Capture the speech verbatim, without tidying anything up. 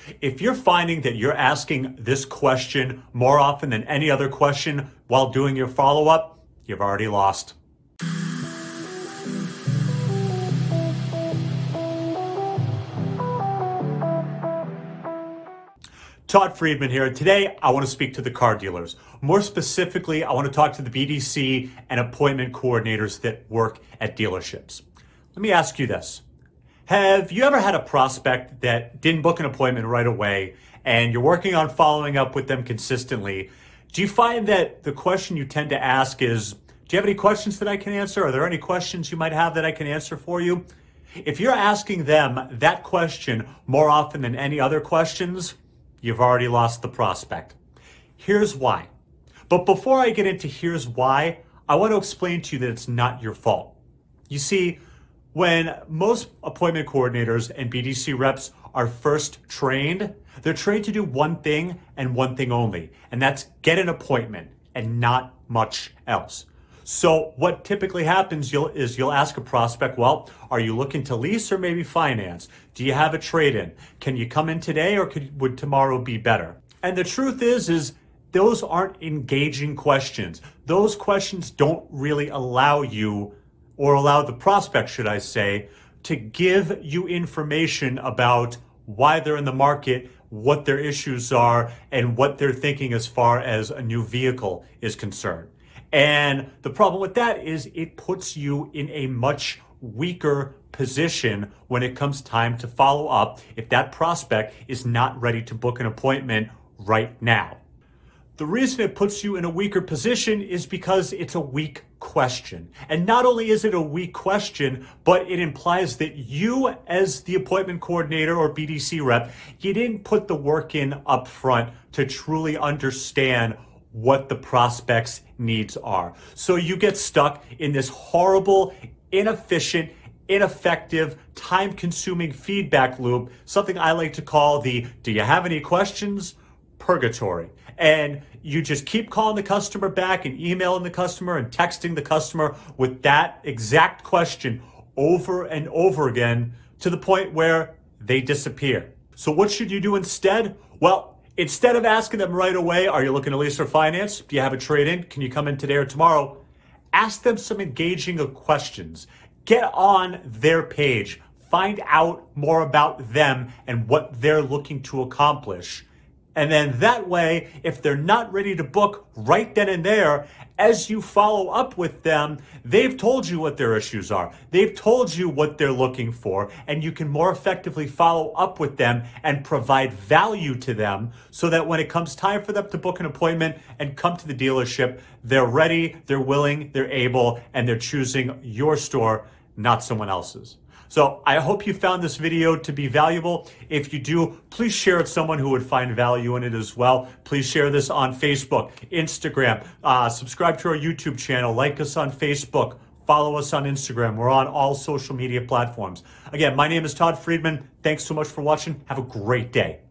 If you're finding that you're asking this question more often than any other question while doing your follow-up, you've already lost. Todd Friedman here. Today, I want to speak to the car dealers. More specifically, I want to talk to the B D C and appointment coordinators that work at dealerships. Let me ask you this. Have you ever had a prospect that didn't book an appointment right away and you're working on following up with them consistently? Do you find that the question you tend to ask is, do you have any questions that I can answer? Are there any questions you might have that I can answer for you? If you're asking them that question more often than any other questions, you've already lost the prospect. Here's why. But before I get into here's why, I want to explain to you that it's not your fault. You see, when most appointment coordinators and B D C reps are first trained, they're trained to do one thing and one thing only, and that's get an appointment and not much else. So what typically happens you'll, is you'll ask a prospect, well, are you looking to lease or maybe finance? Do you have a trade-in? Can you come in today or could, would tomorrow be better? And the truth is, is those aren't engaging questions. Those questions don't really allow you, or allow the prospect, should I say, to give you information about why they're in the market, what their issues are, and what they're thinking as far as a new vehicle is concerned. And the problem with that is it puts you in a much weaker position when it comes time to follow up if that prospect is not ready to book an appointment right now. The reason it puts you in a weaker position is because it's a weak question. And not only is it a weak question, but it implies that you as the appointment coordinator or B D C rep, you didn't put the work in up front to truly understand what the prospect's needs are. So you get stuck in this horrible, inefficient, ineffective, time-consuming feedback loop, something I like to call the do you have any questions? Purgatory. And you just keep calling the customer back and emailing the customer and texting the customer with that exact question over and over again to the point where they disappear. So what should you do instead? Well, instead of asking them right away, are you looking to lease or finance? Do you have a trade-in? Can you come in today or tomorrow? Ask them some engaging questions. Get on their page. Find out more about them and what they're looking to accomplish. And then that way, if they're not ready to book right then and there, as you follow up with them, they've told you what their issues are. They've told you what they're looking for, and you can more effectively follow up with them and provide value to them so that when it comes time for them to book an appointment and come to the dealership, they're ready, they're willing, they're able, and they're choosing your store, not someone else's. So I hope you found this video to be valuable. If you do, please share it with someone who would find value in it as well. Please share this on Facebook, Instagram, uh, subscribe to our YouTube channel, like us on Facebook, follow us on Instagram. We're on all social media platforms. Again, my name is Todd Friedman. Thanks so much for watching. Have a great day.